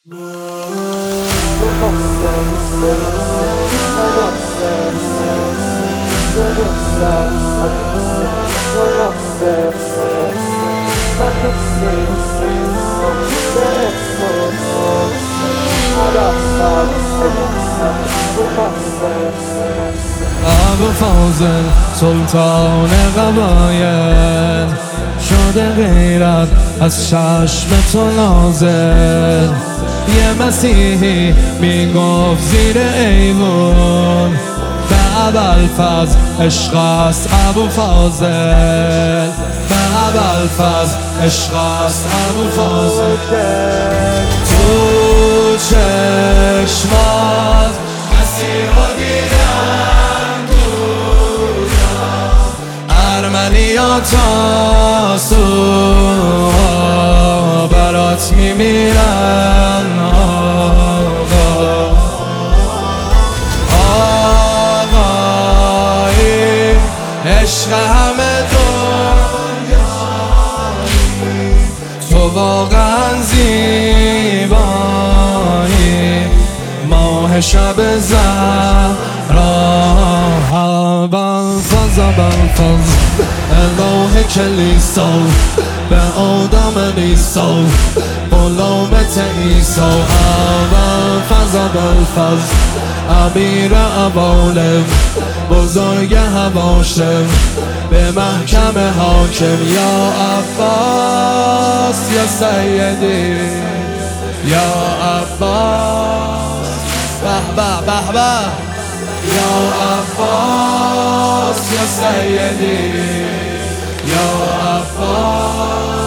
ابو فاضل سلطان قبایل شده غیرت از چشم تو نازل. یه مسیحی میگفت زیر ایوون به ابوالفضل عشق است ابو فاضل، به ابوالفضل عشق است ابو فاضل. تو چشمات مسیحا دیدم ارمنیا تاسو برات میمیرن آقایی عشق همه دنیایی تو واقعا زیبایی ماه شب زهرا ابوالفضل ابوالفضل الوه کلیسا به آدم نیسا غلامت عیسی ابوالفضل ابوالفضل امیر ابوالف بزرگ هواشم به محکم حاکم یا عباس یا سیدی یا عباس به به به به یا عباس یا سیدی یا عباس.